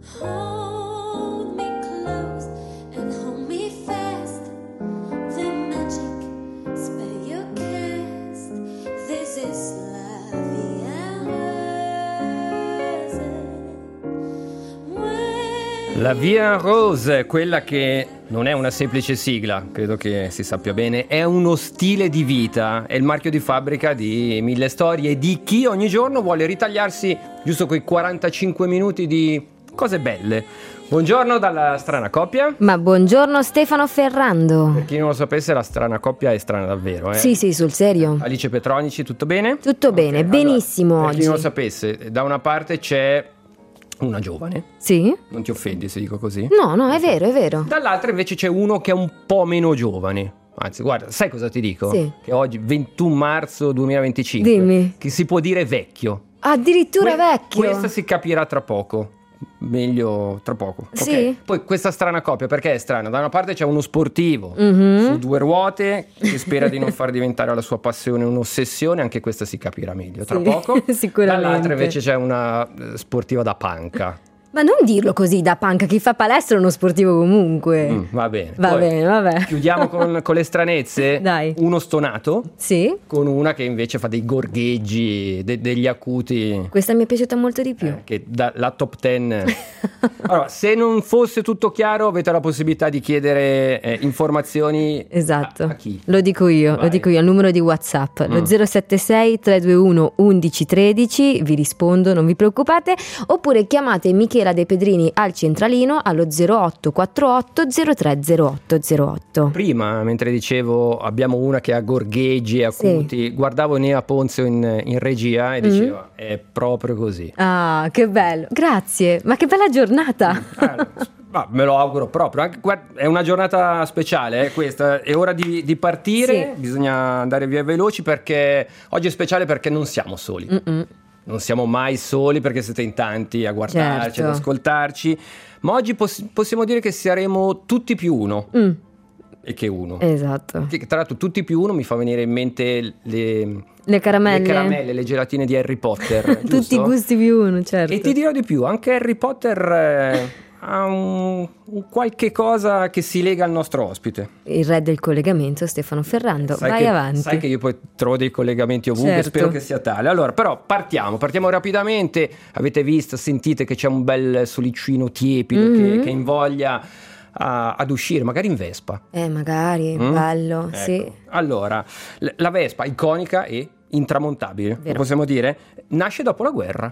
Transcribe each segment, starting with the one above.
Hold me close and hold me fast. The magic spell you cast. This is la vie rose. La Via Rose, quella che non è una semplice sigla, credo che si sappia bene, è uno stile di vita, è il marchio di fabbrica di Mille Storie e di chi ogni giorno vuole ritagliarsi giusto quei 45 minuti di cose belle. Buongiorno dalla Strana Coppia. Ma buongiorno Stefano Ferrando. Per chi non lo sapesse, la Strana Coppia è strana davvero, Sì, sul serio. Alice Petronici, tutto bene? Tutto bene, benissimo allora, per oggi. chi non lo sapesse, da una parte c'è una giovane. Sì? Non ti offendi se dico così? No, è vero, è vero. Dall'altra invece c'è uno che è un po' meno giovane. Anzi, guarda, sai cosa ti dico? Sì. Che oggi, 21 marzo 2025, Dimmi. che si può dire vecchio. Addirittura vecchio. Questa si capirà tra poco. Meglio tra poco. Sì. Ok? Poi questa strana coppia, perché è strana? Da una parte c'è uno sportivo su 2 ruote che spera di non far diventare la sua passione un'ossessione, anche questa si capirà meglio tra Sì, poco. sicuramente. Dall'altra invece c'è una sportiva da panca. Ma non dirlo così da panca, chi fa palestra è uno sportivo comunque. Va bene. Va Poi bene, vabbè. Chiudiamo con le stranezze. Dai. Uno stonato Sì? con una che invece fa dei gorgheggi, degli acuti. Questa mi è piaciuta molto di più. Che la top 10. Allora, se non fosse tutto chiaro, avete la possibilità di chiedere informazioni. Esatto. A chi? Lo dico io, Vai. al numero di WhatsApp, lo 076 321 1113, vi rispondo, non vi preoccupate, oppure chiamate Michela De Pedrini al centralino allo 0848 030808. Prima, mentre dicevo abbiamo una che ha gorgheggi e acuti, guardavo Nea Ponzio in regia e diceva è proprio così. Ah, che bello, grazie, ma che bella giornata. Ma me lo auguro proprio. Anche, guarda, è una giornata speciale, questa. È ora di partire. Sì. Bisogna andare via veloci perché oggi è speciale perché non siamo soli. Non siamo mai soli perché siete in tanti a guardarci, Certo. ad ascoltarci. Ma oggi possiamo dire che saremo tutti più uno. E che uno. Esatto. Che, tra l'altro, tutti più uno mi fa venire in mente Le caramelle. le gelatine di Harry Potter. Tutti giusto? i gusti più uno, certo. E ti dirò di più, anche Harry Potter ha un qualche cosa che si lega al nostro ospite. Il re del collegamento, Stefano Ferrando, vai avanti. Sai che io poi trovo dei collegamenti ovunque, Certo. spero che sia tale. Allora, però partiamo rapidamente. Avete visto, sentite che c'è un bel solicino tiepido che invoglia ad uscire, magari in Vespa. Magari, bello, Ecco. sì. Allora, la Vespa iconica e intramontabile, lo Vero. possiamo dire, nasce dopo la guerra.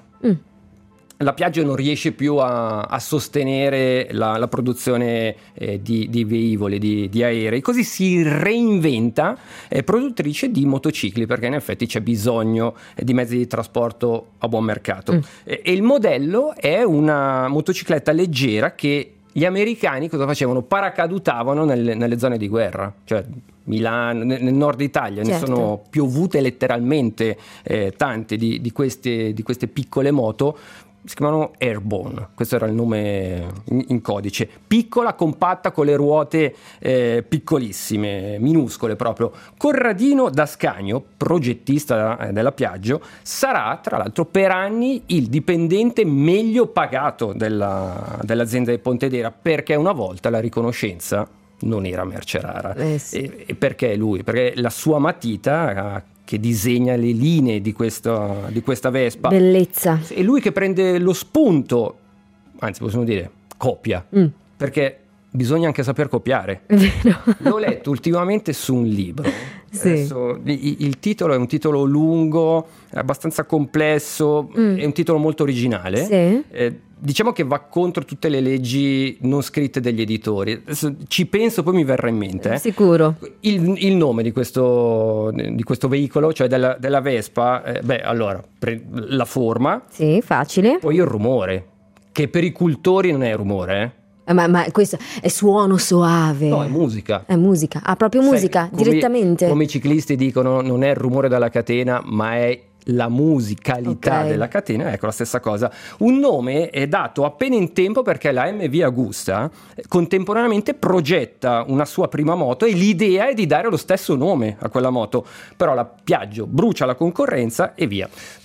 La Piaggio non riesce più a sostenere la produzione di velivoli, di aerei, così si reinventa produttrice di motocicli, perché in effetti c'è bisogno di mezzi di trasporto a buon mercato. E il modello è una motocicletta leggera che gli americani cosa facevano? Paracadutavano nelle zone di guerra, cioè Milano, nel nord Italia, Certo. ne sono piovute letteralmente tante di queste piccole moto. Si chiamano Airborne, questo era il nome in codice. Piccola, compatta, con le ruote piccolissime, minuscole proprio. Corradino D'Ascanio, progettista della Piaggio, sarà tra l'altro per anni il dipendente meglio pagato dell'azienda di Pontedera, perché una volta la riconoscenza non era merce rara. Sì. E perché lui? Perché la sua matita che disegna le linee di questa Vespa. Bellezza. È lui che prende lo spunto, anzi possiamo dire copia, perché bisogna anche saper copiare. È vero. L'ho letto ultimamente su un libro. Sì. Adesso, il titolo è un titolo lungo, è abbastanza complesso, è un titolo molto originale. Sì. Diciamo che va contro tutte le leggi non scritte degli editori. Adesso ci penso, poi mi verrà in mente. Sicuro. Il nome di questo veicolo, cioè della Vespa, allora, la forma, Sì, facile. poi il rumore, che per i cultori non è rumore, Ma questo è suono soave. No, è musica. È musica. Ah, proprio Sai, musica, direttamente. Come i ciclisti dicono, non è il rumore della catena, ma è la musicalità Ok. della catena. Ecco, la stessa cosa. Un nome è dato appena in tempo perché la MV Agusta contemporaneamente progetta una sua prima moto e l'idea è di dare lo stesso nome a quella moto, però la Piaggio brucia la concorrenza e via.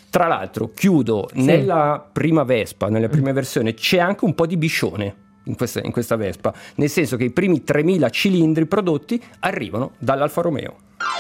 Tra l'altro, chiudo, Sì. nella prima Vespa, nella prima versione, c'è anche un po' di biscione in questa Vespa, nel senso che i primi 3000 cilindri prodotti arrivano dall'Alfa Romeo.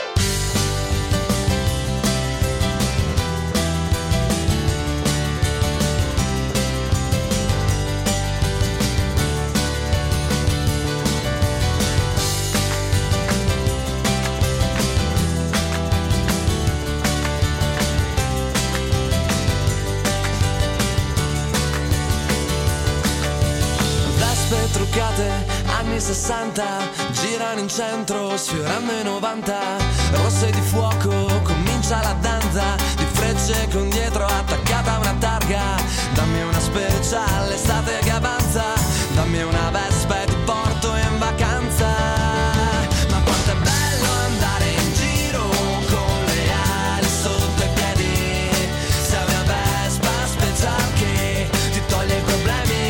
Vespe truccate, anni 60, girano in centro, sfiorando i 90. Rosse di fuoco, comincia la danza, di frecce con dietro attaccata a una targa. Dammi una special, estate che avanza, dammi una Vespa e ti porto in vacanza. Ma quanto è bello andare in giro con le ali sotto i piedi. Sei una Vespa special che ti toglie i problemi.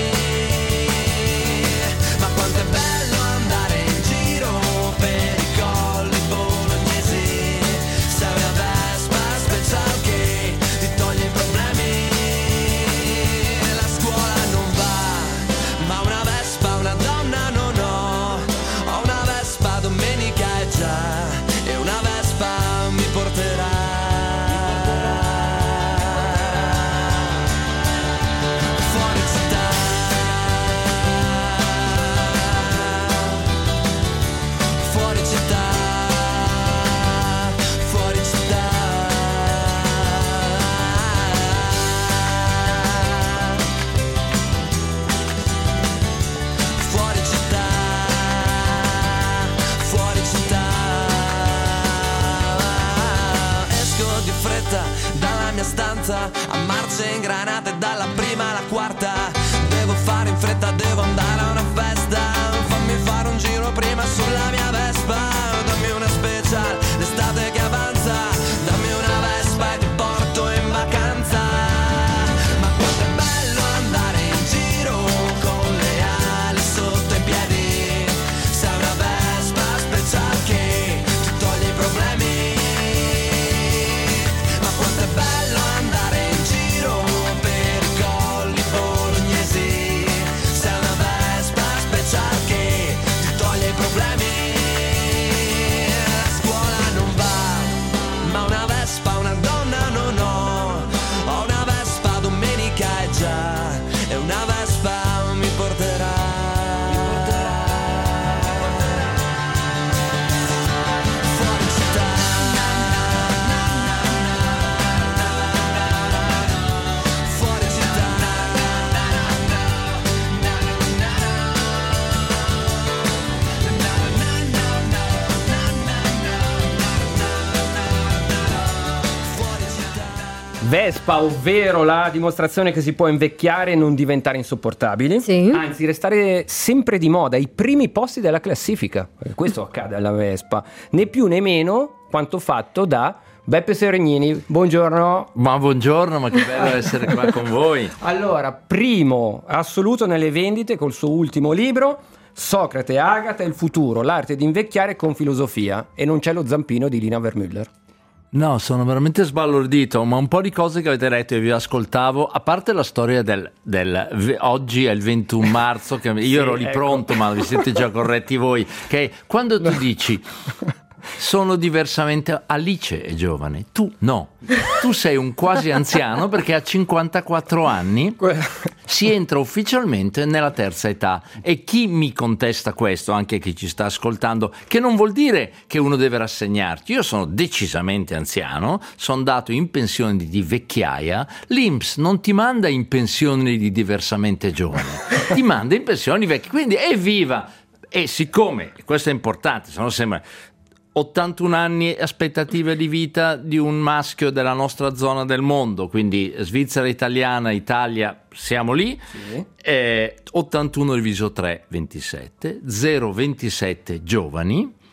Ma quanto è bello andare in giro per i colli bolognesi. Sei una Vespa special che ti toglie i problemi. La scuola non va, ma una Vespa, una donna non ho. Ho una Vespa, domenica è già, e una Vespa mi porterà. Fuori città, fuori città, fuori città. Fuori città, fuori città. Esco di fretta dalla mia stanza, a marce ingranate dalla prima alla quarta. Devo fare in fretta, devo andare a una festa. Fammi fare un giro prima sulla mia Vespa. Dammi una special, l'estate che avanza. Dammi una Vespa e ti porto in vacanza. Ma quanto è bello andare in giro con le ali sotto i piedi. Sei una Vespa special che ti toglie i problemi. Ma quanto è bello andare in giro per i colli bolognesi. Sei una Vespa special che ti toglie i problemi. La scuola non va, ma una Vespa, una donna non ho. Ho una Vespa, domenica è già, e una Vespa mi porterà. Fuori città, fuori città. Fuori città. Vespa, ovvero la dimostrazione che si può invecchiare e non diventare insopportabili, Sì. anzi restare sempre di moda, ai primi posti della classifica. Questo accade alla Vespa, né più né meno quanto fatto da Beppe Seregnini. Buongiorno. Ma buongiorno, ma che bello essere qua con voi. Allora, primo assoluto nelle vendite col suo ultimo libro, Socrate e Agata, il futuro, l'arte di invecchiare con filosofia, e non c'è lo zampino di Lina Wermüller. No, sono veramente sbalordito, ma un po' di cose che avete letto e vi ascoltavo, a parte la storia oggi è il 21 marzo, che io ero lì ecco. pronto, ma vi siete già corretti voi, che quando tu dici sono diversamente, Alice è giovane, tu no, tu sei un quasi anziano perché a 54 anni si entra ufficialmente nella terza età. E chi mi contesta questo, anche chi ci sta ascoltando, che non vuol dire che uno deve rassegnarci. Io sono decisamente anziano, sono andato in pensione di vecchiaia, l'INPS non ti manda in pensione di diversamente giovane, ti manda in pensione di vecchi, quindi evviva! E siccome, questo è importante, se no sembra 81 anni aspettative di vita di un maschio della nostra zona del mondo, quindi Svizzera italiana, Italia, siamo lì. Sì. 81 diviso 3, 27, 0,27 giovani,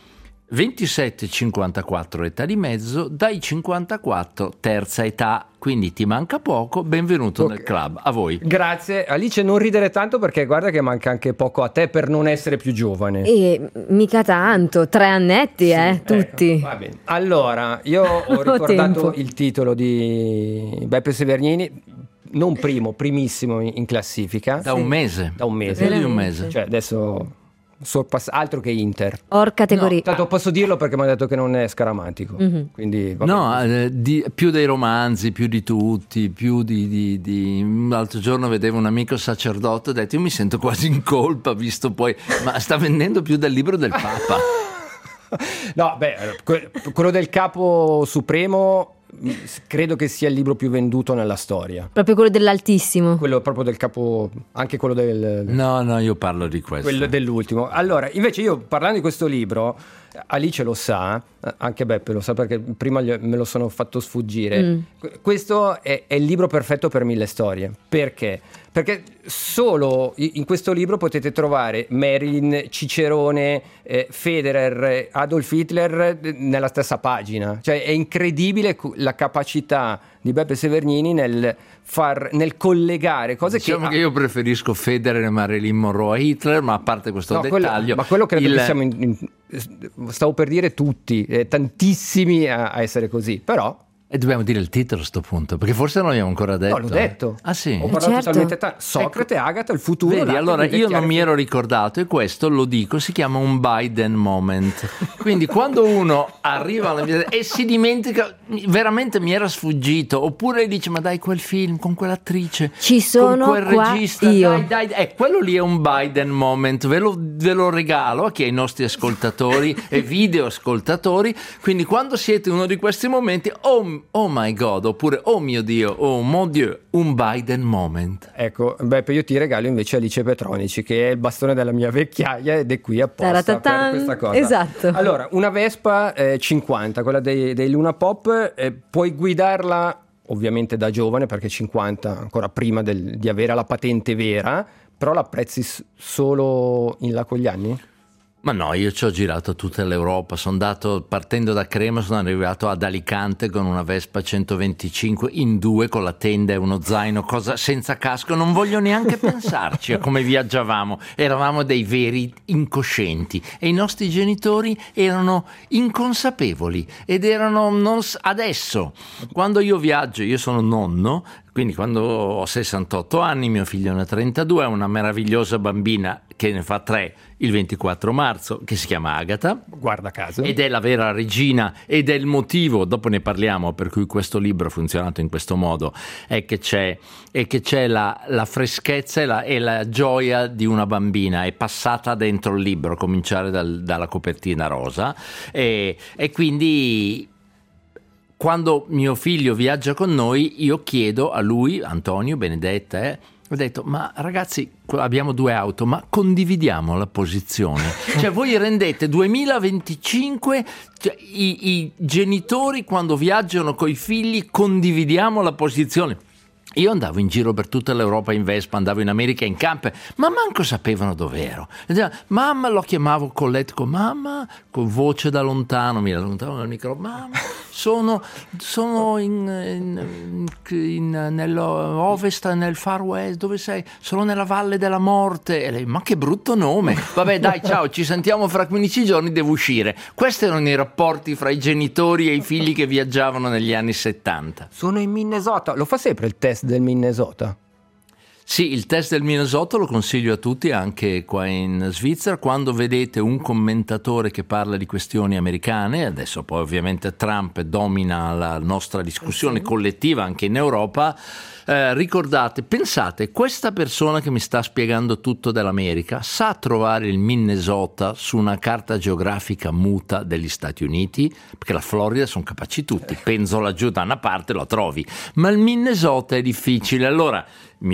27-54 età di mezzo, dai 54 terza età, quindi ti manca poco, benvenuto nel club, a voi. Grazie. Alice, non ridere tanto perché guarda che manca anche poco a te per non essere più giovane. E mica tanto, 3 annetti, tutti. Ecco, va bene. Allora, io ho ricordato tempo. il titolo di Beppe Severnini, non primissimo in classifica. Da un mese. Da un mese. Più di un mese. Cioè adesso altro che Inter. Or categoria. Tanto posso dirlo perché mi ha detto che non è scaramantico. Quindi va bene. No, più dei romanzi, più di tutti, più di... L'altro giorno vedevo un amico sacerdote e ho detto io mi sento quasi in colpa, visto poi... Ma sta vendendo più del libro del Papa. No, quello del Capo Supremo credo che sia il libro più venduto nella storia. Proprio quello dell'Altissimo. Quello proprio del capo, anche quello del... No, io parlo di questo. Quello dell'ultimo. Allora, invece io parlando di questo libro, Alice lo sa, anche Beppe lo sa perché prima me lo sono fatto sfuggire. Questo è il libro perfetto per 1000 storie. Perché? Perché solo in questo libro potete trovare Marilyn, Cicerone, Federer, Adolf Hitler nella stessa pagina. Cioè è incredibile la capacità di Beppe Severnini nel collegare cose diciamo che io preferisco Federer e Marilyn Monroe a Hitler, ma a parte questo dettaglio, ma quello credo che siamo stavo per dire tutti, tantissimi a essere così, però e dobbiamo dire il titolo a sto punto, perché forse non l'abbiamo ancora detto. No, l'ho detto. Ah sì? Ho parlato certo. talmente tanto. Socrate, ecco. Agatha, il futuro. Vedi, allora io non mi ero ricordato e questo, lo dico, si chiama un Biden moment. Quindi quando uno arriva alla vita e si dimentica, veramente mi era sfuggito, oppure dice ma dai quel film con quell'attrice, ci sono con quel qua regista, io. dai, quello lì è un Biden moment, ve lo regalo a chi ai nostri ascoltatori e video ascoltatori. Quindi quando siete in uno di questi momenti, oh my god, oppure oh mio Dio, oh mon Dieu, un Biden moment. Ecco, Beppe, io ti regalo invece Alice Petronici, che è il bastone della mia vecchiaia ed è qui apposta per questa cosa. Esatto. Allora, una Vespa 50, quella dei Luna Pop, puoi guidarla ovviamente da giovane, perché 50 ancora prima di avere la patente vera, però la apprezzi solo in là con gli anni? Ma no, io ci ho girato tutta l'Europa, sono andato partendo da Crema, sono arrivato ad Alicante con una Vespa 125 in 2 con la tenda e uno zaino, cosa senza casco, non voglio neanche pensarci a come viaggiavamo, eravamo dei veri incoscienti e i nostri genitori erano inconsapevoli ed erano adesso, quando io viaggio, io sono nonno, quindi quando ho 68 anni, mio figlio ne ha 32, è una meravigliosa bambina che ne fa 3 il 24 marzo, che si chiama Agatha. Guarda caso. Ed è la vera regina ed è il motivo, dopo ne parliamo, per cui questo libro ha funzionato in questo modo, è che c'è la freschezza e la gioia di una bambina, è passata dentro il libro, a cominciare dalla copertina rosa e quindi... Quando mio figlio viaggia con noi, io chiedo a lui, Antonio, Benedetta, ho detto, ma ragazzi, abbiamo 2 auto, ma condividiamo la posizione. Cioè voi rendete 2025, cioè, i genitori quando viaggiano coi figli condividiamo la posizione. Io andavo in giro per tutta l'Europa in Vespa, andavo in America in camper, ma manco sapevano dov'ero. Mamma, lo chiamavo Colette, mamma, con voce da lontano, mi allontano dal microfono, mamma, sono nell'ovest, nel Far West, dove sei? Sono nella Valle della Morte. E lei, ma che brutto nome. Vabbè dai, ciao, ci sentiamo fra 15 giorni, devo uscire. Questi erano i rapporti fra i genitori e i figli che viaggiavano negli anni 70. Sono in Minnesota, lo fa sempre il test del Minnesota? Sì, il test del Minnesota lo consiglio a tutti, anche qua in Svizzera. Quando vedete un commentatore che parla di questioni americane, adesso poi ovviamente Trump domina la nostra discussione collettiva anche in Europa, ricordate, pensate, questa persona che mi sta spiegando tutto dell'America sa trovare il Minnesota su una carta geografica muta degli Stati Uniti? Perché la Florida sono capaci tutti, penso laggiù da una parte lo trovi, ma il Minnesota è difficile. Allora, il mio consiglio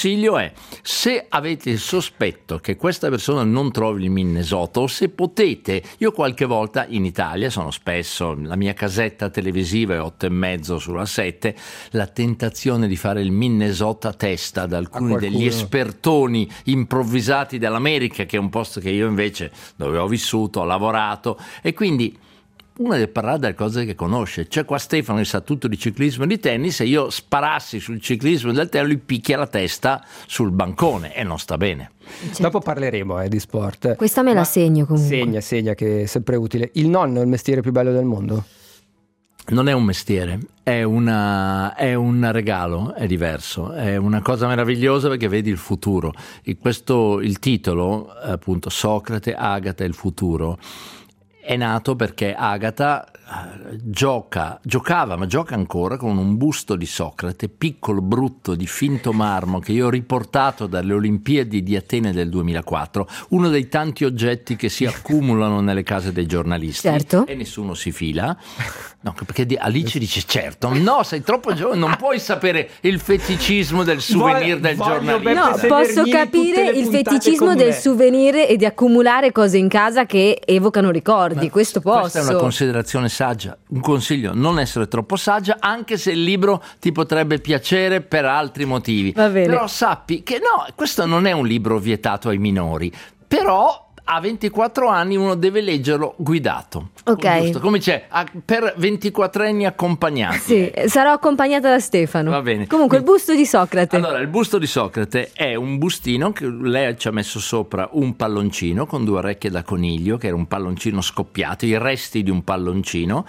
consiglio è: se avete il sospetto che questa persona non trovi il Minnesota, o se potete, io qualche volta in Italia, sono spesso, la mia casetta televisiva è 8:30 sulla 7, la tentazione di fare il Minnesota testa da alcuni degli espertoni improvvisati dell'America, che è un posto che io invece, dove ho vissuto, ho lavorato, e quindi una deve parlare delle cose che conosce. C'è qua Stefano che sa tutto di ciclismo e di tennis, e io sparassi sul ciclismo e del tennis, lui picchia la testa sul bancone e non sta bene. Certo. Dopo parleremo di sport. Questa me la segno comunque. Segna che è sempre utile. Il nonno è il mestiere più bello del mondo? Non è un mestiere, è un regalo, è diverso, è una cosa meravigliosa perché vedi il futuro. Il titolo, appunto, Socrate, Agata e il futuro, è nato perché Agata giocava, ma gioca ancora, con un busto di Socrate, piccolo, brutto, di finto marmo, che io ho riportato dalle Olimpiadi di Atene del 2004, uno dei tanti oggetti che si accumulano nelle case dei giornalisti. Certo. E nessuno si fila. No, perché Alice dice: certo, no, sei troppo giovane, non puoi sapere il feticismo del souvenir del giornalista. No, posso capire il feticismo del souvenir e di accumulare cose in casa che evocano ricordi. Questo posso. Questa è una considerazione saggia, un consiglio: non essere troppo saggia, anche se il libro ti potrebbe piacere per altri motivi. Va bene. Però sappi che no, questo non è un libro vietato ai minori, però a 24 anni uno deve leggerlo guidato. Ok. Giusto? Come c'è per 24enni accompagnati. Sì, sarò accompagnata da Stefano. Va bene. Comunque il busto di Socrate. Allora, il busto di Socrate è un bustino che lei ci ha messo sopra un palloncino con 2 orecchie da coniglio, che era un palloncino scoppiato, i resti di un palloncino,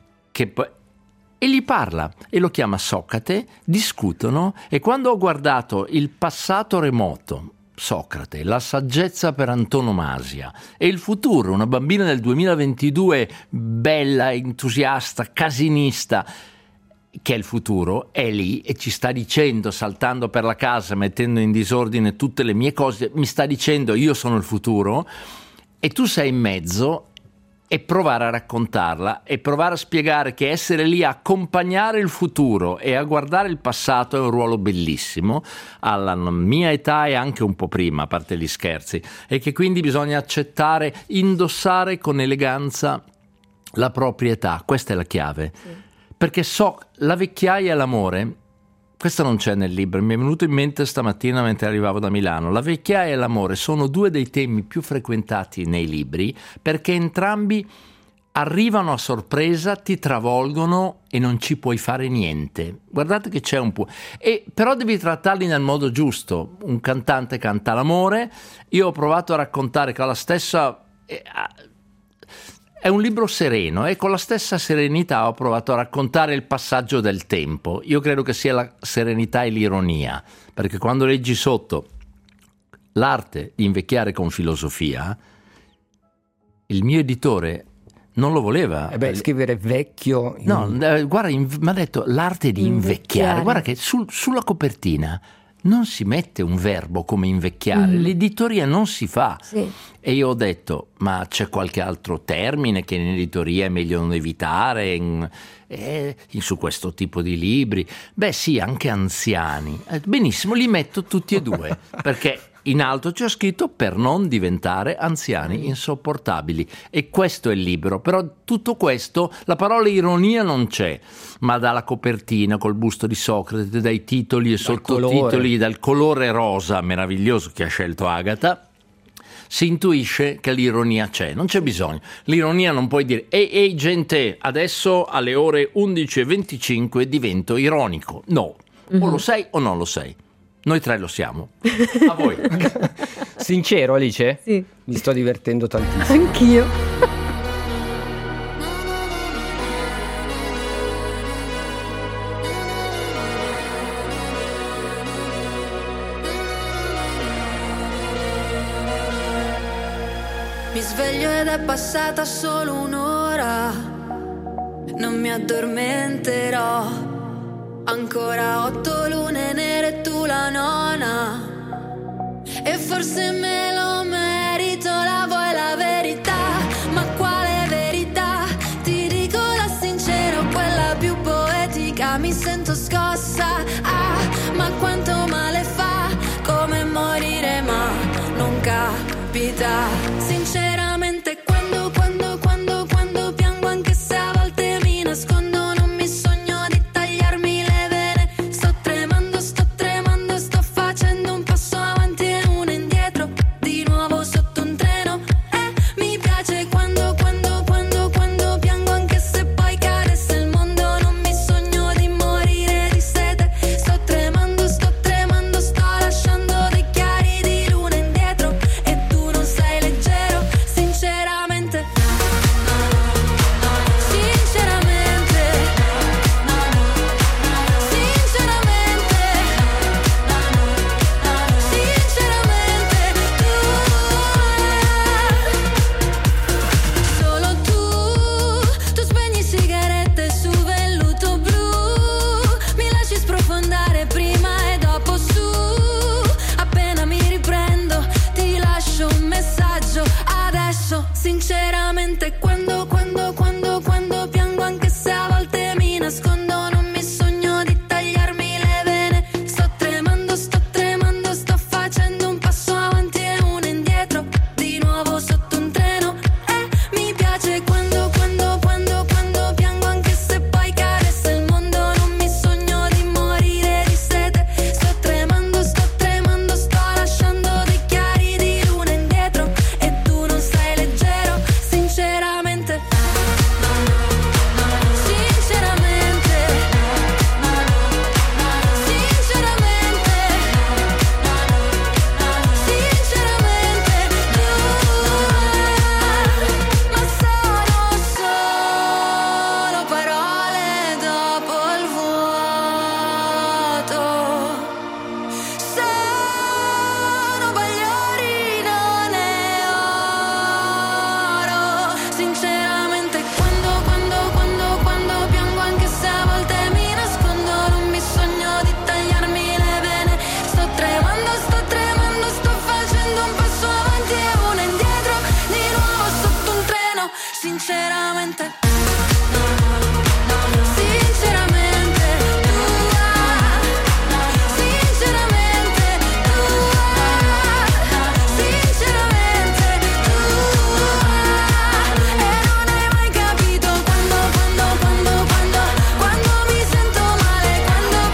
e gli parla e lo chiama Socrate, discutono, e quando ho guardato il passato remoto, Socrate, la saggezza per antonomasia, e il futuro, una bambina del 2022 bella, entusiasta, casinista, che è il futuro, è lì e ci sta dicendo, saltando per la casa, mettendo in disordine tutte le mie cose, mi sta dicendo: io sono il futuro, e tu sei in mezzo, e provare a raccontarla e provare a spiegare che essere lì a accompagnare il futuro e a guardare il passato è un ruolo bellissimo, alla mia età e anche un po' prima, a parte gli scherzi, e che quindi bisogna accettare, indossare con eleganza la propria età. Questa è la chiave. Sì. Perché la vecchiaia e l'amore, questo non c'è nel libro, mi è venuto in mente stamattina mentre arrivavo da Milano. La vecchiaia e l'amore sono 2 dei temi più frequentati nei libri, perché entrambi arrivano a sorpresa, ti travolgono e non ci puoi fare niente. Guardate che c'è un po'. Però devi trattarli nel modo giusto. Un cantante canta l'amore, io ho provato a raccontare con la stessa... È un libro sereno, e con la stessa serenità ho provato a raccontare il passaggio del tempo. Io credo che sia la serenità e l'ironia, perché quando leggi sotto l'arte di invecchiare con filosofia, il mio editore non lo voleva. Scrivere vecchio... No, guarda, mi ha detto l'arte di invecchiare. Guarda che sulla copertina non si mette un verbo come invecchiare, l'editoria non si fa. Sì. E io ho detto: ma c'è qualche altro termine che in editoria è meglio non evitare su questo tipo di libri? Beh sì, anche anziani. Benissimo, li metto tutti e 2, perché in alto c'è scritto: per non diventare anziani insopportabili. E questo è il libro. Però tutto questo, la parola ironia non c'è, ma dalla copertina col busto di Socrate, dai titoli e sottotitoli, dal colore rosa meraviglioso che ha scelto Agata, si intuisce che l'ironia c'è. Non c'è bisogno. L'ironia non puoi dire: ehi gente, adesso alle ore 11:25 divento ironico. No, o lo sei o non lo sei. Noi 3 lo siamo. A voi. Sincero, Alice? Sì. Mi sto divertendo tantissimo. Anch'io. Mi sveglio ed è passata solo un'ora, non mi addormenterò. Ancora 8 lune nere e tu la nona, e forse me lo merito. La vuoi la verità? Ma quale verità? Ti dico la sincera, quella più poetica. Mi sento scossa, ma quanto male fa capita. Sinceramente quando piango, anche se a volte mi nascondo, non mi sogno di tagliarmi le vene. Sto tremando, sto facendo un passo avanti e uno indietro, di nuovo sotto un treno. Mi piace quando piango, anche se poi cadesse il mondo, non mi sogno di morire di sete. Sto tremando, sto lasciando dei chiari di luna indietro, e tu non sei leggero. Sinceramente, solo tu spegni sigarette su velluto blu, mi lasci sprofondare prima e dopo su. Appena mi riprendo ti lascio un messaggio adesso. Sinceramente quando piango, anche se a volte mi nascondo, non mi sogno di tagliarmi le vene. Sto tremando, sto facendo un passo avanti e uno indietro, di nuovo sotto un treno. Mi piace quando piango, anche se poi cadesse il mondo, non mi sogno di morire di sete. Sto tremando, sto lasciando dei chiari di luna indietro, e tu non sei leggero. Sinceramente, ma sono solo parole dopo il vuoto. Sono bagliori, non è oro. Sinceramente quando piango, anche se a volte mi nascondo, non mi sogno di tagliarmi le vene. Sto tremando, sto facendo un passo avanti e uno indietro, di nuovo sotto un treno. Sinceramente, e non hai mai capito quando mi sento male,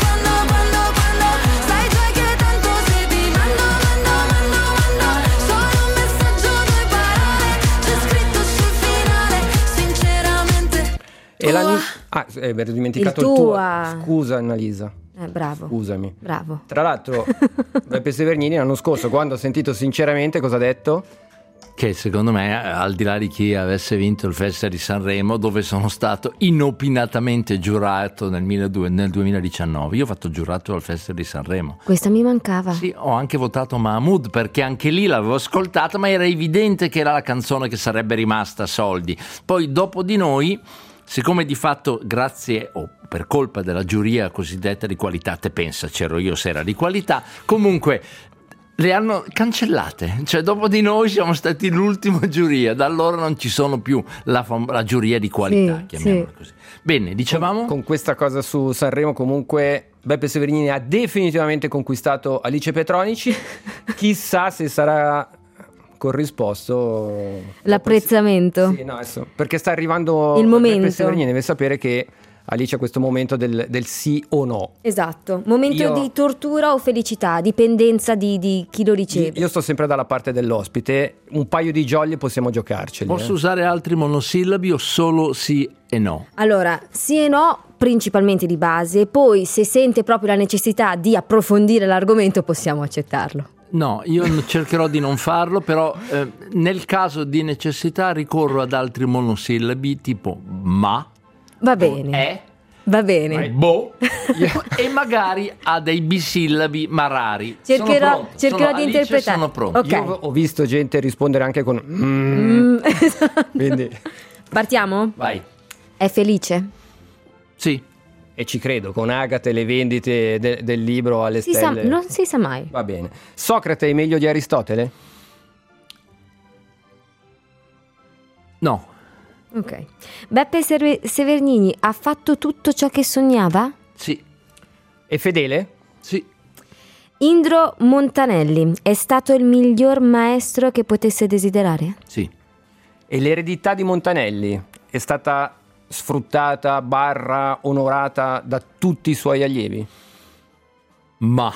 quando sai già che tanto se ti mando solo un messaggio, due parole, c'è scritto sul finale. Sinceramente, E mi ero dimenticato Il il tuo. tua. Scusa Annalisa, Bravo. scusami. Bravo. Tra l'altro Beppe Severnini l'anno scorso, quando ha sentito Sinceramente, cosa ha detto? Che secondo me, al di là di chi avesse vinto il Festival di Sanremo, dove sono stato inopinatamente giurato nel 2019, io ho fatto giurato al Festival di Sanremo. Questa mi mancava. Sì, ho anche votato Mahmood, perché anche lì l'avevo ascoltata, ma era evidente che era la canzone che sarebbe rimasta a soldi. Poi dopo di noi, siccome di fatto grazie o per colpa della giuria cosiddetta di qualità, te pensa c'ero io se era di qualità, comunque le hanno cancellate, cioè dopo di noi siamo stati l'ultima giuria, da allora non ci sono più la giuria di qualità, Sì, chiamiamola sì. così. Bene, dicevamo? Con questa cosa su Sanremo comunque Beppe Severnini ha definitivamente conquistato Alice Petronici. Chissà se sarà corrisposto L'apprezzamento. Sì, no, adesso, perché sta arrivando Il momento. Beppe Severnini deve sapere che Alice ha questo momento del sì o no. Esatto, momento Io- di tortura o felicità, dipendenza di chi lo riceve. Io sto sempre dalla parte dell'ospite, un paio di jolly possiamo giocarceli. Posso usare altri monosillabi o solo sì e no? Allora, sì e no, principalmente di base, poi se sente proprio la necessità di approfondire l'argomento possiamo accettarlo. No, io cercherò di non farlo, però nel caso di necessità ricorro ad altri monosillabi tipo ma, Va bene, è, va bene. boh e magari a dei bisillabi ma rari. Cercherò di Alice, interpretare. sono pronto. Ok. Io ho visto gente rispondere anche con Esatto. quindi Partiamo? Vai. È felice? Sì. e ci credo, con Agate le vendite del libro alle stelle. Non si sa mai. Va bene. Socrate è meglio di Aristotele? No. Ok. Beppe Severnini ha fatto tutto ciò che sognava? Sì. È fedele? Sì. Indro Montanelli è stato il miglior maestro che potesse desiderare? Sì. E l'eredità di Montanelli è stata sfruttata / onorata da tutti i suoi allievi? Ma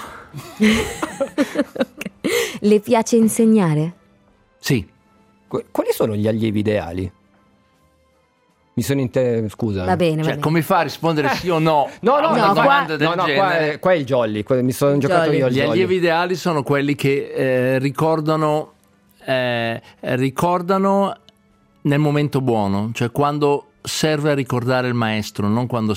Le piace insegnare? sì. Quali sono gli allievi ideali? Mi sono scusa. Va bene, va Cioè, bene. come fa a rispondere sì o no? No, a una no, domanda del qua genere? è il jolly, mi sono giocato Jolly. io al Gli jolly. allievi ideali sono quelli che ricordano nel momento buono, cioè quando serve a ricordare il maestro, non quando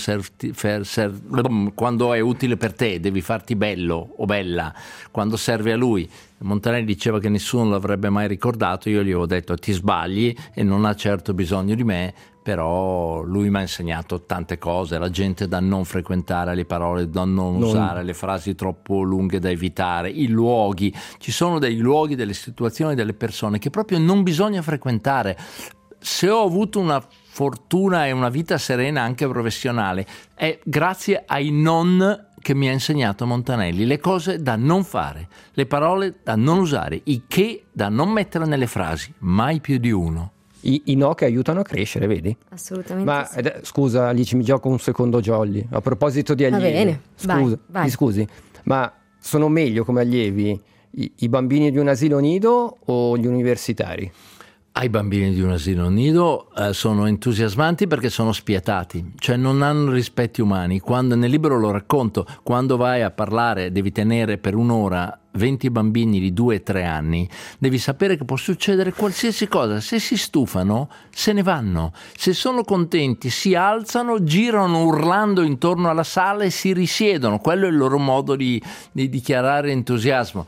quando è utile per te, devi farti bello o bella, quando serve a lui. Montanelli diceva che nessuno l'avrebbe mai ricordato, io gli avevo detto ti sbagli e non ha certo bisogno di me, però lui mi ha insegnato tante cose, la gente da non frequentare, le parole da non usare, le frasi troppo lunghe da evitare, i luoghi, ci sono dei luoghi, delle situazioni, delle persone che proprio non bisogna frequentare. Se ho avuto una fortuna e una vita serena anche professionale è grazie ai non che mi ha insegnato Montanelli, le cose da non fare, le parole da non usare, i che da non mettere nelle frasi, mai più di uno. I no che aiutano a crescere, vedi? Assolutamente Ma sì. scusa Alice, mi gioco un secondo jolly a proposito di Va allievi. bene, vai, vai. Mi scusi, ma sono meglio come allievi i bambini di un asilo nido o gli universitari? Ai bambini di un asilo nido sono entusiasmanti perché sono spietati, cioè non hanno rispetti umani. Quando nel libro lo racconto, quando vai a parlare devi tenere per un'ora 20 bambini di 2-3 anni, devi sapere che può succedere qualsiasi cosa. Se si stufano, se ne vanno. Se sono contenti, si alzano, girano urlando intorno alla sala e si risiedono. Quello è il loro modo di dichiarare entusiasmo.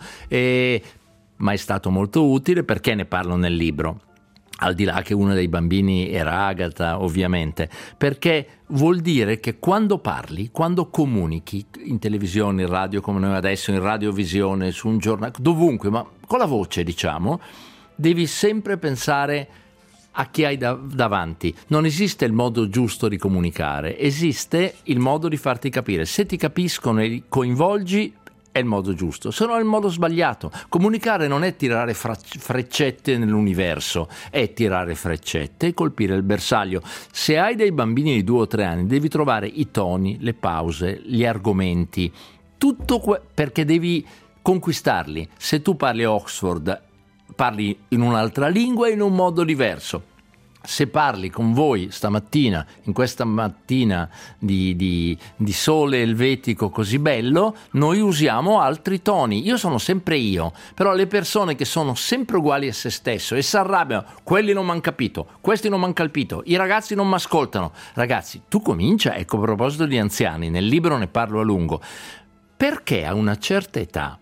Ma è stato molto utile perché ne parlo nel libro. Al di là che uno dei bambini era Agatha, ovviamente, perché vuol dire che quando parli, quando comunichi in televisione, in radio come noi adesso, in radiovisione, su un giornale, dovunque, ma con la voce, diciamo, devi sempre pensare a chi hai davanti. Non esiste il modo giusto di comunicare, esiste il modo di farti capire. Se ti capiscono e li coinvolgi, è il modo giusto, se no è il modo sbagliato. Comunicare non è tirare freccette nell'universo, è tirare freccette e colpire il bersaglio. Se hai dei bambini di 2 o 3 anni devi trovare i toni, le pause, gli argomenti, tutto perché devi conquistarli. Se tu parli a Oxford parli in un'altra lingua e in un modo diverso. Se parli con voi stamattina, in questa mattina di sole elvetico così bello, noi usiamo altri toni. Io sono sempre io, però le persone che sono sempre uguali a se stesso e si arrabbiano, quelli non mi hanno capito, questi non mi hanno capito, i ragazzi non mi ascoltano. Ragazzi, tu comincia, ecco, a proposito di anziani, nel libro ne parlo a lungo, perché a una certa età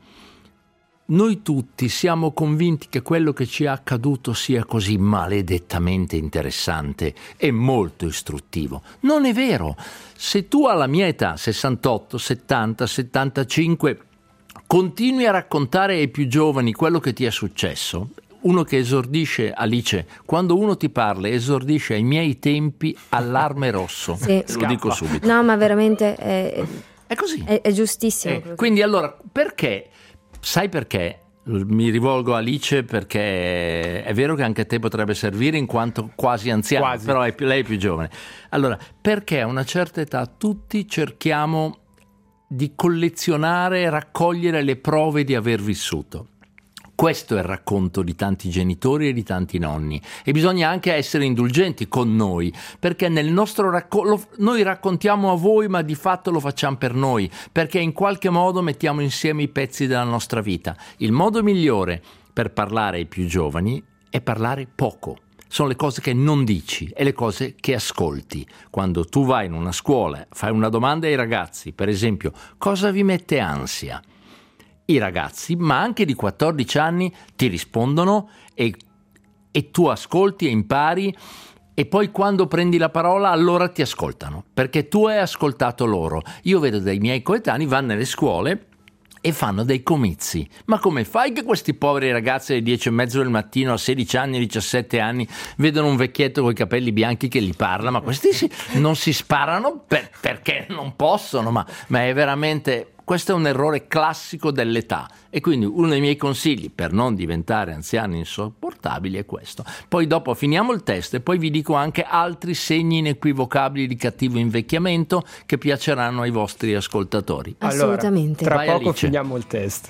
noi tutti siamo convinti che quello che ci è accaduto sia così maledettamente interessante e molto istruttivo. Non è vero. Se tu alla mia età, 68, 70, 75, continui a raccontare ai più giovani quello che ti è successo, uno che esordisce, Alice, quando uno ti parla esordisce ai miei tempi, allarme rosso. Sì. Lo dico subito. No, ma veramente è così. È giustissimo. Quindi allora, perché? Sai perché? Mi rivolgo a Alice perché è vero che anche a te potrebbe servire in quanto quasi anziano, Quasi. però lei è più giovane. Allora, perché a una certa età tutti cerchiamo di collezionare e raccogliere le prove di aver vissuto? Questo è il racconto di tanti genitori e di tanti nonni, e bisogna anche essere indulgenti con noi, perché nel nostro racconto noi raccontiamo a voi, ma di fatto lo facciamo per noi, perché in qualche modo mettiamo insieme i pezzi della nostra vita. Il modo migliore per parlare ai più giovani è parlare poco. Sono le cose che non dici e le cose che ascolti. Quando tu vai in una scuola, fai una domanda ai ragazzi, per esempio, cosa vi mette ansia? I ragazzi, ma anche di 14 anni, ti rispondono e tu ascolti e impari, e poi quando prendi la parola allora ti ascoltano, perché tu hai ascoltato loro. Io vedo dei miei coetanei vanno nelle scuole e fanno dei comizi. Ma come fai che questi poveri ragazzi alle 10:30 del mattino, a 16 anni, 17 anni, vedono un vecchietto con i capelli bianchi che gli parla? Ma questi non si sparano perché non possono, ma è veramente... Questo è un errore classico dell'età e quindi uno dei miei consigli per non diventare anziani insopportabili è questo. Poi dopo finiamo il test e poi vi dico anche altri segni inequivocabili di cattivo invecchiamento che piaceranno ai vostri ascoltatori. Assolutamente. Allora, tra Vai, poco Alice. finiamo il test.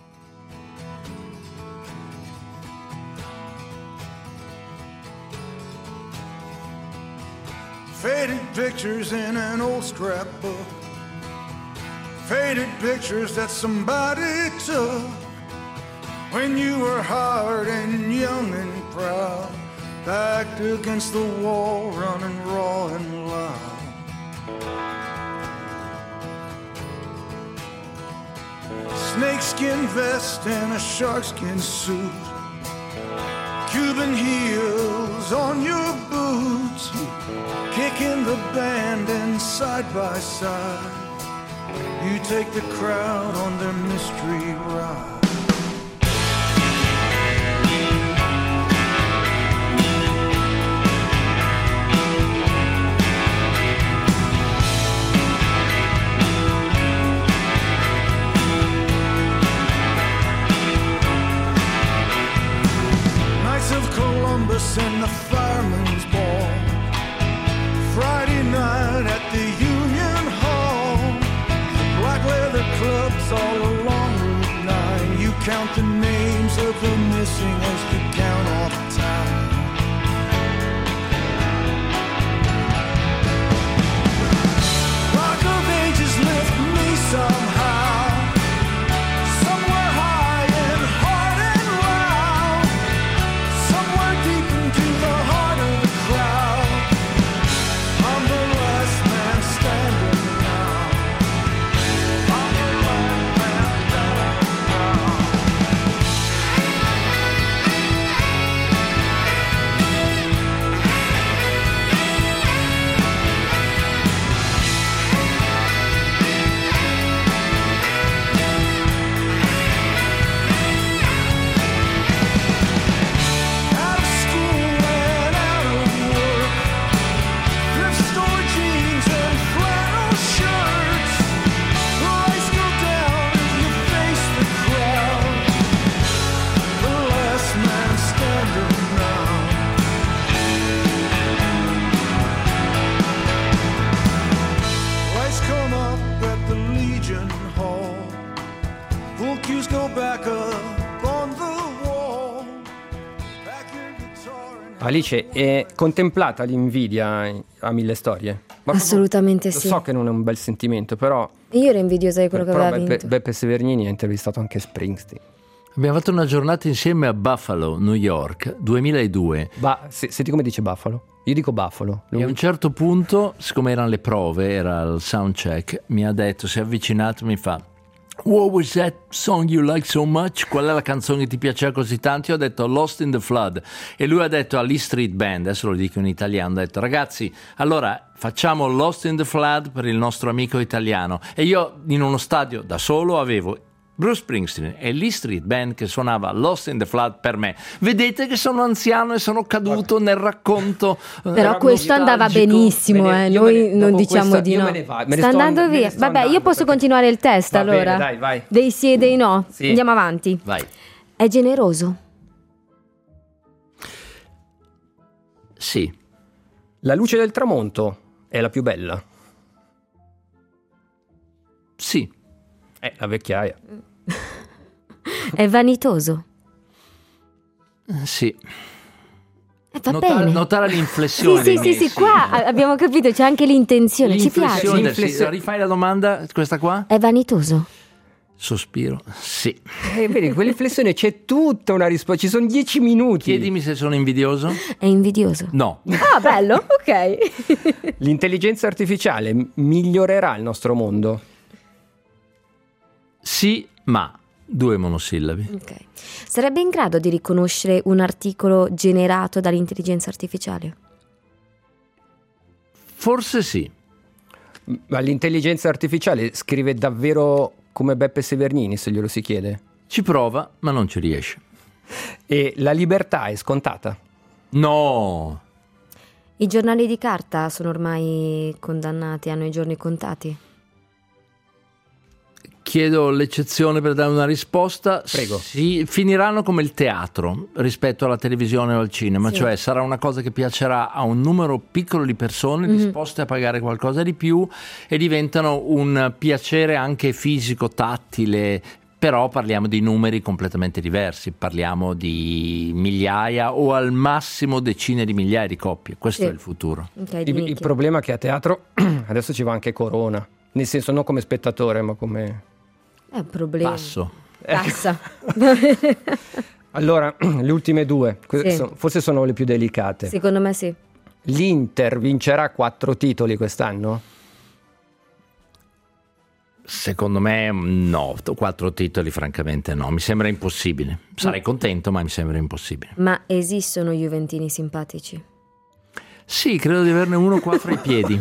Faded pictures in an old scrapbook. Faded pictures that somebody took when you were hard and young and proud, backed against the wall, running raw and loud. Snakeskin vest and a sharkskin suit, Cuban heels on your boots, kicking the band and side by side you take the crowd on their mystery ride. Knights of Columbus and the Fireman's Ball, Friday night at the Union Hall, black leather clubs all along Route 9. You count the names of the missing as you count off time. Rock of Ages lift me somehow, somewhere high and hard and round, somewhere deep into the heart of the crowd. I'm the last man standing now. I'm the last man standing now. Out of school and out of work, thrift store jeans and flannel shirts. The lights go down as you face the crowd. The last man standing now. Lights come up at the Legion Hall. Full cues go back up on the wall. Back your guitar and Alice, è contemplata l'invidia a Mille Storie? Ma Assolutamente proprio- sì. Lo so che non è un bel sentimento, però, Io ero invidiosa di quello che però aveva vinto. Beppe Severnini ha intervistato anche Springsteen. Abbiamo fatto una giornata insieme a Buffalo, New York, 2002. Senti come dice Buffalo? Io dico Buffalo. E a un certo punto, siccome erano le prove, era il sound check, mi ha detto, si è avvicinato, mi fa: What was that song you like so much? Qual è la canzone che ti piaceva così tanto? Io ho detto Lost in the Flood e lui ha detto all'E Street Band, adesso lo dico in italiano, ha detto: ragazzi, allora facciamo Lost in the Flood per il nostro amico italiano. E io in uno stadio da solo avevo Bruce Springsteen e l'E Street Band che suonava Lost in the Flood per me. Vedete che sono anziano e sono caduto nel racconto. Però questo andava benissimo, noi non diciamo di no. Sta andando via. Vabbè, io posso continuare il test Va bene, allora. dai, vai. Dei sì e dei no. Sì. Andiamo avanti. Vai. È generoso? Sì. La luce del tramonto è la più bella. Sì. La vecchiaia. È vanitoso? Sì. Va bene. Notare l'inflessione. Sì, dei sì, miei sì, sì. qua abbiamo capito, c'è anche l'intenzione, ci piace. L'inflessione, rifai la domanda, questa qua? È vanitoso? Sospiro. Sì. Vedi, quell'inflessione c'è tutta una risposta, ci sono 10 minuti. Chiedimi se sono invidioso? È invidioso? No. Ah, bello, ok. L'intelligenza artificiale migliorerà il nostro mondo? Sì, ma 2 monosillabi. Ok. Sarebbe in grado di riconoscere un articolo generato dall'intelligenza artificiale? Forse sì. Ma l'intelligenza artificiale scrive davvero come Beppe Severnini, se glielo si chiede? Ci prova, ma non ci riesce. E la libertà è scontata? No. I giornali di carta sono ormai condannati, hanno i giorni contati? chiedo l'eccezione per dare una risposta. Prego. Finiranno come il teatro rispetto alla televisione o al cinema, cioè sarà una cosa che piacerà a un numero piccolo di persone disposte a pagare qualcosa di più e diventano un piacere anche fisico, tattile. Però parliamo di numeri completamente diversi, parliamo di migliaia o al massimo decine di migliaia di coppie. Questo è il futuro. Okay, Il problema è che a teatro adesso ci va anche Corona, nel senso non come spettatore ma come... È un problema. Passo. Passa. Allora, le ultime due, forse sono le più delicate. Secondo me sì. L'Inter vincerà 4 titoli quest'anno? Secondo me no, 4 titoli francamente no, mi sembra impossibile. Sarei contento, ma mi sembra impossibile. Ma esistono juventini simpatici? Sì, credo di averne uno qua fra i piedi.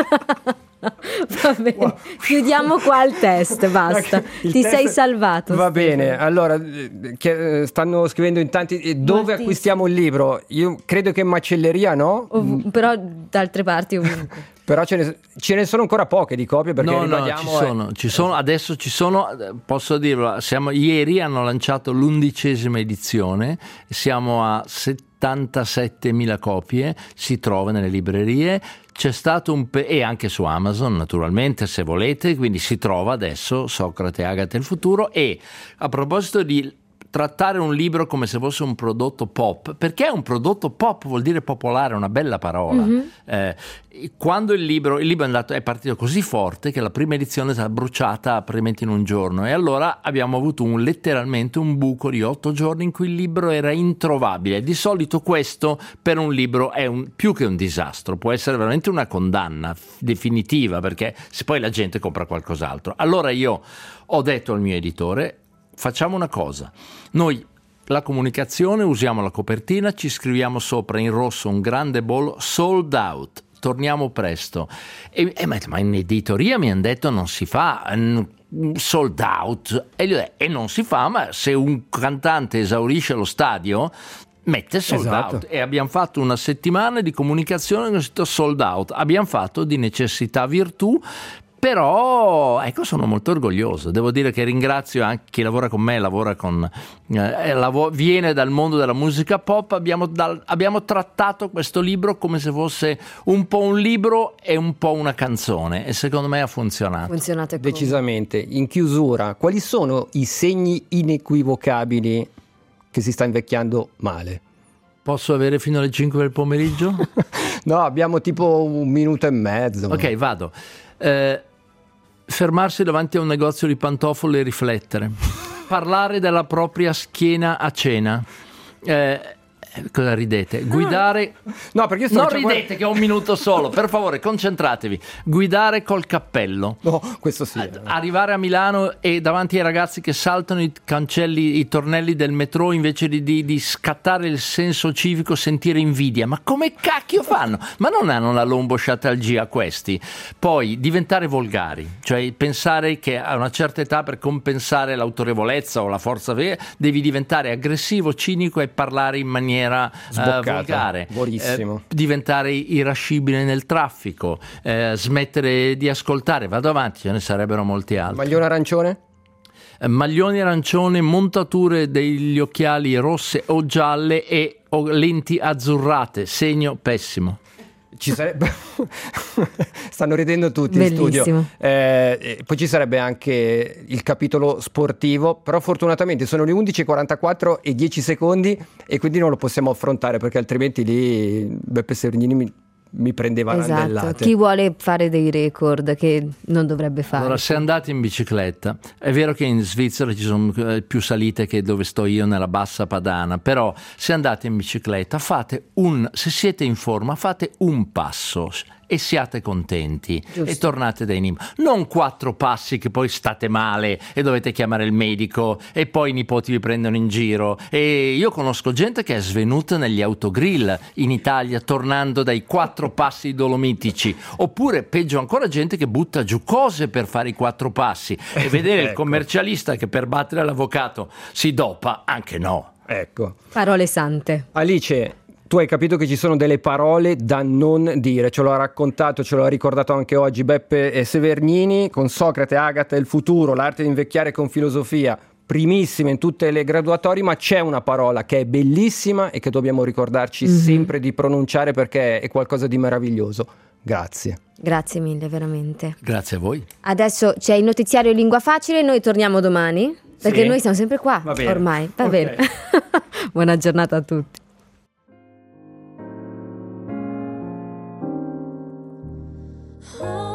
Va bene, chiudiamo qua il test, basta. Sei salvato. Va bene, allora stanno scrivendo in tanti dove acquistiamo il libro. Io credo che in macelleria no? Però da altre parti ovunque. Però ce ne sono ancora poche di copie perché ci sono, adesso ci sono, posso dirlo, ieri hanno lanciato l'11ª edizione, siamo a 77.000 copie, si trova nelle librerie, c'è stato e anche su Amazon naturalmente se volete, quindi si trova adesso Socrate, Agate e il futuro. E a proposito di trattare un libro come se fosse un prodotto pop, perché è un prodotto pop, vuol dire popolare, una bella parola. Quando il libro è partito così forte che la prima edizione è stata bruciata praticamente in un giorno, e allora abbiamo avuto letteralmente un buco di 8 giorni in cui il libro era introvabile. Di solito questo per un libro è più che un disastro, può essere veramente una condanna definitiva, perché se poi la gente compra qualcos'altro. Allora io ho detto al mio editore: facciamo una cosa, noi la comunicazione usiamo la copertina, ci scriviamo sopra in rosso un grande bollo sold out, torniamo presto. Ma in editoria mi hanno detto non si fa sold out, e non si fa, ma se un cantante esaurisce lo stadio mette sold out. E abbiamo fatto una settimana di comunicazione con scritto sold out, abbiamo fatto di necessità virtù. Però ecco, sono molto orgoglioso, devo dire che ringrazio anche chi lavora con me, viene dal mondo della musica pop. Abbiamo trattato questo libro come se fosse un po' un libro e un po' una canzone, e secondo me ha funzionato. Decisamente. In chiusura, quali sono i segni inequivocabili che si sta invecchiando male? Posso avere fino alle 5 del pomeriggio? No, abbiamo tipo 1 minuto e mezzo. Ok, vado. Fermarsi davanti a un negozio di pantofole e riflettere, parlare della propria schiena a cena, cosa ridete? Guidare. No, perché non ridete che ho 1 minuto solo, per favore, concentratevi. Guidare col cappello. No, questo sì. Arrivare a Milano e davanti ai ragazzi che saltano i cancelli, i tornelli del metro, invece di scattare il senso civico, sentire invidia. Ma come cacchio fanno? Ma non hanno la lombosciatalgia questi? Poi diventare volgari, cioè pensare che a una certa età, per compensare l'autorevolezza o la forza vera, devi diventare aggressivo, cinico e parlare in maniera volgare, diventare irascibile nel traffico, smettere di ascoltare. Vado avanti, ce ne sarebbero molti altri. Maglione arancione? Maglioni arancione, montature degli occhiali rosse o gialle o lenti azzurrate, segno pessimo. Ci sarebbe stanno ridendo tutti. Bellissimo. In studio. Poi ci sarebbe anche il capitolo sportivo, però fortunatamente sono le 11:44 e 10 secondi e quindi non lo possiamo affrontare, perché altrimenti lì Beppe Sergnini mi prendeva randellate. Chi vuole fare dei record che non dovrebbe fare? Allora, se andate in bicicletta, è vero che in Svizzera ci sono più salite che dove sto io nella bassa padana, però se andate in bicicletta se siete in forma, fate un passo e siate contenti. Giusto. E tornate dai nipoti. Non 4 passi che poi state male e dovete chiamare il medico e poi i nipoti vi prendono in giro. E io conosco gente che è svenuta negli autogrill in Italia tornando dai 4 passi dolomitici, oppure peggio ancora gente che butta giù cose per fare i 4 passi e vedere il commercialista che per battere l'avvocato si dopa, anche no. Ecco. Parole sante. Alice, tu hai capito che ci sono delle parole da non dire, ce lo ha raccontato, ce lo ha ricordato anche oggi Beppe Severnini con Socrate, Agata e il futuro, l'arte di invecchiare con filosofia, primissima in tutte le graduatorie, ma c'è una parola che è bellissima e che dobbiamo ricordarci sempre di pronunciare perché è qualcosa di meraviglioso. Grazie. Grazie mille, veramente. Grazie a voi. Adesso c'è il notiziario Lingua Facile, noi torniamo domani, perché noi siamo sempre qua, Va bene. ormai. Va Okay. bene. Buona giornata a tutti. Oh